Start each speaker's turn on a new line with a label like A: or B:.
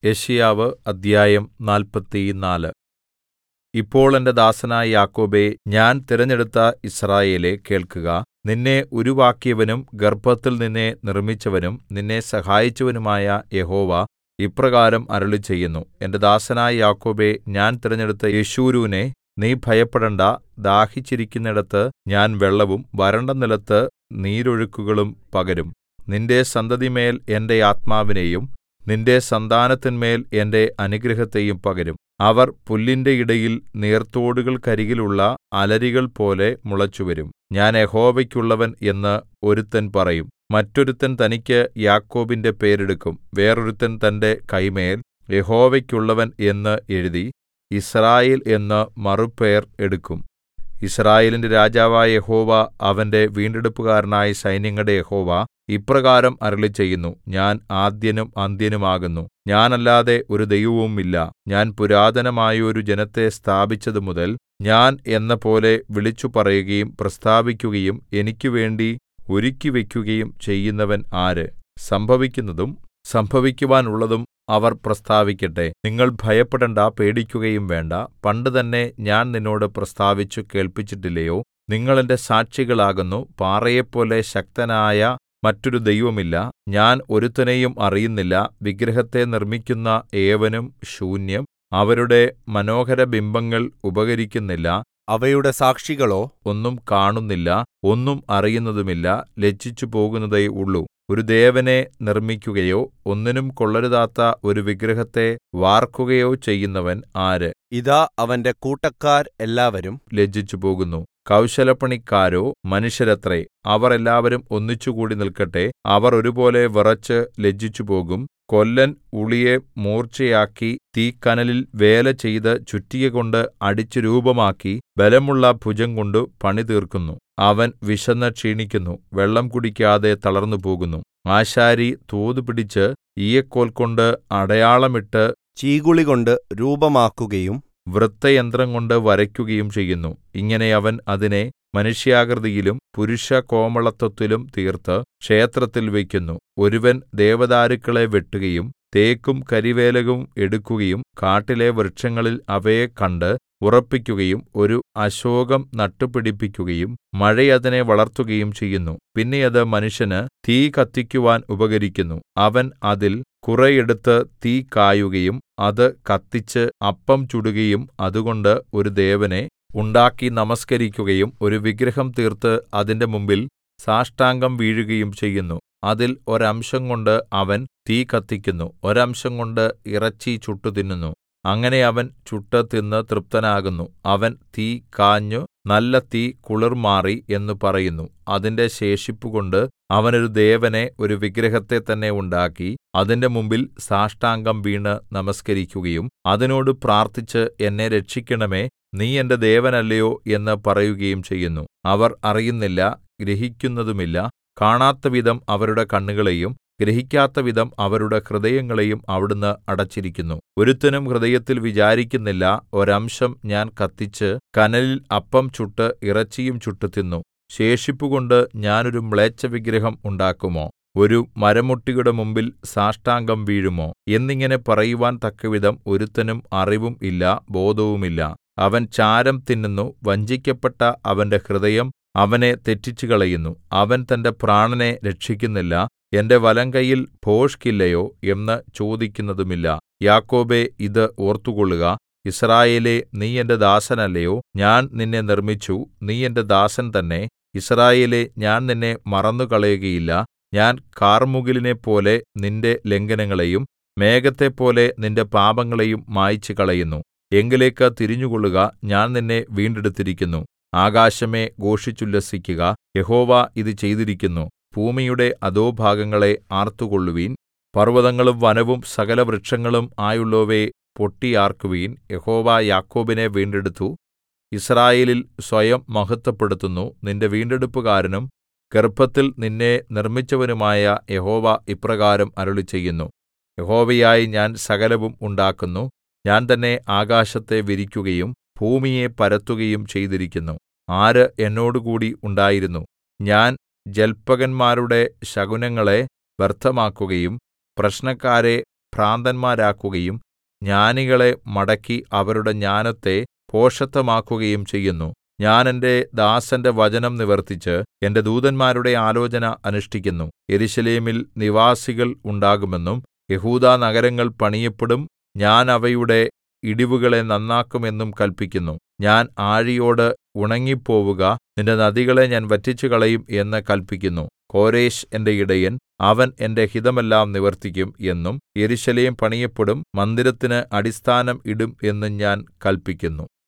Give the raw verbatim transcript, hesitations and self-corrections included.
A: യെശയ്യാവ് അദ്ധ്യായം നാല്പത്തിനാല്. ഇപ്പോൾ എന്റെ ദാസനായ യാക്കോബേ, ഞാൻ തിരഞ്ഞെടുത്ത യിസ്രായേലേ, കേൾക്കുക. നിന്നെ ഉരുവാക്കിയവനും ഗർഭത്തിൽ നിന്നെ നിർമ്മിച്ചവനും നിന്നെ സഹായിച്ചവനുമായ യഹോവ ഇപ്രകാരം അരുളിച്ചെയ്യുന്നു: എന്റെ ദാസനായ യാക്കോബേ, ഞാൻ തിരഞ്ഞെടുത്ത യെശുരൂനേ, നീ ഭയപ്പെടേണ്ടാ. ദാഹിച്ചിരിക്കുന്നിടത്ത് ഞാൻ വെള്ളവും വരണ്ട നിലത്ത് നീരൊഴുക്കുകളും പകരും. നിന്റെ സന്തതിമേൽ എന്റെ ആത്മാവിനെയും നിന്റെ സന്താനത്തിന്മേൽ എന്റെ അനുഗ്രഹത്തെയും പകരും. അവർ പുല്ലിന്റെ ഇടയിൽ നീർത്തോടുകൾക്കരികിലുള്ള അലരികൾപോലെ മുളച്ചുവരും. ഞാൻ യഹോവയ്ക്കുള്ളവൻ എന്ന് ഒരുത്തൻ പറയും. മറ്റൊരുത്തൻ തനിക്ക് യാക്കോബിന്റെ പേരെടുക്കും. വേറൊരുത്തൻ തന്റെ കൈമേൽ യഹോവയ്ക്കുള്ളവൻ എന്ന് എഴുതി യിസ്രായേൽ എന്ന് മറുപേർ എടുക്കും. യിസ്രായേലിന്റെ രാജാവായ യഹോവ, അവന്റെ വീണ്ടെടുപ്പുകാരനായ സൈന്യങ്ങളുടെ യഹോവ ഇപ്രകാരം അരുളിച്ചെയ്യുന്നു: ഞാൻ ആദ്യനും അന്ത്യനും ആകുന്നു. ഞാനല്ലാതെ ഒരു ദൈവവുമില്ല. ഞാൻ പുരാതനമായോരു ജനത്തെ സ്ഥാപിച്ചതുമുതൽ ഞാൻ എന്നപോലെ വിളിച്ചുപറയുകയും പ്രസ്താവിക്കുകയും എനിക്കുവേണ്ടി ഒരുക്കിവയ്ക്കുകയും ചെയ്യുന്നവൻ ആര്? സംഭവിക്കുന്നതും സംഭവിക്കുവാനുള്ളതും അവർ പ്രസ്താവിക്കട്ടെ. നിങ്ങൾ ഭയപ്പെടേണ്ടാ, പേടിക്കുകയും വേണ്ടാ. പണ്ടുതന്നെ ഞാൻ നിന്നോട് പ്രസ്താവിച്ചു കേൾപ്പിച്ചിട്ടില്ലയോ? നിങ്ങൾ എന്റെ സാക്ഷികളാകുന്നു. പാറയെപ്പോലെ ശക്തനായ മറ്റൊരു ദൈവമില്ല. ഞാൻ ഒരുത്തനെയും അറിയുന്നില്ല. വിഗ്രഹത്തെ നിർമ്മിക്കുന്ന ഏവനും ശൂന്യം. അവരുടെ മനോഹരബിംബങ്ങൾ ഉപകരിക്കുന്നില്ല.
B: അവയുടെ സാക്ഷികളോ
A: ഒന്നും കാണുന്നില്ല, ഒന്നും അറിയുന്നതുമില്ല. ലജ്ജിച്ചുപോകുന്നതേ ഉള്ളൂ. ഒരു ദേവനെ നിർമ്മിക്കുകയോ ഒന്നിനും കൊള്ളരുതാത്ത ഒരു വിഗ്രഹത്തെ വാർക്കുകയോ ചെയ്യുന്നവൻ ആര്?
B: ഇതാ അവന്റെ കൂട്ടക്കാർ എല്ലാവരും
A: ലജ്ജിച്ചുപോകുന്നു. കൗശലപ്പണിക്കാരോ മനുഷ്യരത്രേ. അവർ എല്ലാവരും ഒന്നിച്ചുകൂടി നിൽക്കട്ടെ. അവർ ഒരുപോലെ വിറച്ച് ലജ്ജിച്ചുപോകും. കൊല്ലൻ ഉളിയെ മൂർച്ചയാക്കി തീക്കനലിൽ വേല ചെയ്ത് ചുറ്റികകൊണ്ട് അടിച്ച് രൂപമാക്കി ബലമുള്ള ഭുജംകൊണ്ടു പണിതീർക്കുന്നു. അവൻ വിശന്ന് ക്ഷീണിക്കുന്നു, വെള്ളം കുടിക്കാതെ തളർന്നുപോകുന്നു. ആശാരി തോതുപിടിച്ച് ഈയക്കോൽകൊണ്ട് അടയാളമിട്ട്
B: ചീകുളികൊണ്ട് രൂപമാക്കുകയും
A: വൃത്തയന്ത്രംകൊണ്ട് വരയ്ക്കുകയും ചെയ്യുന്നു. ഇങ്ങനെ അവൻ അതിനെ മനുഷ്യാകൃതിയിലും പുരുഷകോമളത്വത്തിലും തീർത്ത് ക്ഷേത്രത്തിൽ വയ്ക്കുന്നു. ഒരുവൻ ദേവദാരുക്കളെ വെട്ടുകയും തേക്കും കരിവേലവും എടുക്കുകയും കാട്ടിലെ വൃക്ഷങ്ങളിൽ അവയെ കണ്ട് ഉറപ്പിക്കുകയും ഒരു അശോകം നട്ടുപിടിപ്പിക്കുകയും മഴ അതിനെ വളർത്തുകയും ചെയ്യുന്നു. പിന്നെ അത് മനുഷ്യന് തീ കത്തിക്കുവാൻ ഉപകരിക്കുന്നു. അവൻ അതിൽ കുറെ എടുത്ത് തീ കായുകയും അത് കത്തിച്ച് അപ്പം ചുടുകയും അതുകൊണ്ട് ഒരു ദേവനെ ഉണ്ടാക്കി നമസ്കരിക്കുകയും ഒരു വിഗ്രഹം തീർത്ത് അതിന്റെ മുമ്പിൽ സാഷ്ടാംഗം വീഴുകയും ചെയ്യുന്നു. അതിൽ ഒരംശംകൊണ്ട് അവൻ തീ കത്തിക്കുന്നു, ഒരംശംകൊണ്ട് ഇറച്ചി ചുട്ടു തിന്നുന്നു. അങ്ങനെ അവൻ ചുട്ട് തിന്ന് തൃപ്തനാകുന്നു. അവൻ തീ കാഞ്ഞു നല്ല തീ കുളിർമാറി എന്ന് പറയുന്നു. അതിന്റെ ശേഷിപ്പുകൊണ്ട് അവനൊരു ദേവനെ, ഒരു വിഗ്രഹത്തെ തന്നെ ഉണ്ടാക്കി അതിന്റെ മുമ്പിൽ സാഷ്ടാംഗം വീണ് നമസ്കരിക്കുകയും അതിനോട് പ്രാർത്ഥിച്ച് എന്നെ രക്ഷിക്കണമേ, നീ എന്റെ ദേവനല്ലയോ എന്ന് പറയുകയും ചെയ്യുന്നു. അവർ അറിയുന്നില്ല, ഗ്രഹിക്കുന്നതുമില്ല. കാണാത്തവിധം അവരുടെ കണ്ണുകളെയും ഗ്രഹിക്കാത്തവിധം അവരുടെ ഹൃദയങ്ങളെയും അവിടുന്ന് അടച്ചിരിക്കുന്നു. ഒരുത്തനും ഹൃദയത്തിൽ വിചാരിക്കുന്നില്ല, ഒരംശം ഞാൻ കത്തിച്ച് കനലിൽ അപ്പം ചുട്ട് ഇറച്ചിയും ചുട്ടു തിന്നു. ശേഷിപ്പുകൊണ്ട് ഞാനൊരു മ്ലേച്ഛവിഗ്രഹം ഉണ്ടാക്കുമോ? ഒരു മരമുട്ടിയുടെ മുമ്പിൽ സാഷ്ടാംഗം വീഴുമോ? എന്നിങ്ങനെ പറയുവാൻ തക്കവിധം ഒരുത്തനും അറിവും ഇല്ല, ബോധവുമില്ല. അവൻ ചാരം തിന്നുന്നു. വഞ്ചിക്കപ്പെട്ട അവന്റെ ഹൃദയം അവനെ തെറ്റിച്ചുകളയുന്നു. അവൻ തന്റെ പ്രാണനെ രക്ഷിക്കുന്നില്ല. എന്റെ വലങ്കയ്യിൽ ഭോഷ്കില്ലയോ എന്ന് ചോദിക്കുന്നതുമില്ല. യാക്കോബേ, ഇത് ഓർത്തുകൊള്ളുക. യിസ്രായേലേ, നീ എന്റെ ദാസനല്ലയോ? ഞാൻ നിന്നെ നിർമ്മിച്ചു, നീ എന്റെ ദാസൻ തന്നെ. യിസ്രായേലേ, ഞാൻ നിന്നെ മറന്നുകളയുകയില്ല. ഞാൻ കാർമുകിലിനെപ്പോലെ നിന്റെ ലംഘനങ്ങളെയും മേഘത്തെപ്പോലെ നിന്റെ പാപങ്ങളെയും മായിച്ചുകളയുന്നു. എങ്കലേക്ക് തിരിഞ്ഞുകൊള്ളുക, ഞാൻ നിന്നെ വീണ്ടെടുത്തിരിക്കുന്നു. ആകാശമേ, ഘോഷിച്ചുല്ലസിക്കുക. യഹോവ ഇത് ചെയ്തിരിക്കുന്നു. ഭൂമിയുടെ അധോഭാഗങ്ങളെ ആർത്തുകൊള്ളുവിൻ. പർവ്വതങ്ങളും വനവും സകലവൃക്ഷങ്ങളും ആയുള്ളോവേ, പൊട്ടിയാർക്കുവിൻ. യഹോവ യാക്കോബിനെ വീണ്ടെടുത്തു, യിസ്രായേലിൽ സ്വയം മഹത്വപ്പെടുത്തുന്നു. നിന്റെ വീണ്ടെടുപ്പുകാരനും ഗർഭത്തിൽ നിന്നെ നിർമ്മിച്ചവനുമായ യഹോവ ഇപ്രകാരം അരുളിച്ചെയ്യുന്നു: യഹോവയായി ഞാൻ സകലവും ഉണ്ടാക്കുന്നു. ഞാൻ തന്നെ ആകാശത്തെ വിരിക്കുകയും ഭൂമിയെ പരത്തുകയും ചെയ്തിരിക്കുന്നു. ആര് എന്നോടുകൂടി ഉണ്ടായിരുന്നു? ഞാൻ ജല്പകന്മാരുടെ ശകുനങ്ങളെ വ്യർത്ഥമാക്കുകയും പ്രശ്നക്കാരെ ഭ്രാന്തന്മാരാക്കുകയും ജ്ഞാനികളെ മടക്കി അവരുടെ ജ്ഞാനത്തെ ഭോഷത്തമാക്കുകയും ചെയ്യുന്നു. ഞാൻ എന്റെ ദാസന്റെ വചനം നിവർത്തിച്ച് എന്റെ ദൂതന്മാരുടെ ആലോചന അനുഷ്ഠിക്കുന്നു. യെരൂശലേമിൽ നിവാസികൾ ഉണ്ടാകുമെന്നും യെഹൂദാനഗരങ്ങൾ പണിയപ്പെടും, ഞാൻ അവയുടെ ഇടിവുകളെ നന്നാക്കും എന്നും കല്പിക്കുന്നു. ഞാൻ ആഴിയോട് ഉണങ്ങിപ്പോവുക, നിന്റെ നദികളെ ഞാൻ വറ്റിച്ചുകളയും എന്ന് കല്പിക്കുന്നു. കോരെശ് എന്റെ ഇടയൻ, അവൻ എന്റെ ഹിതമെല്ലാം നിവർത്തിക്കും എന്നും യെരൂശലേം പണിയപ്പെടും, മന്ദിരത്തിന് അടിസ്ഥാനം ഇടും എന്നും ഞാൻ കല്പിക്കുന്നു.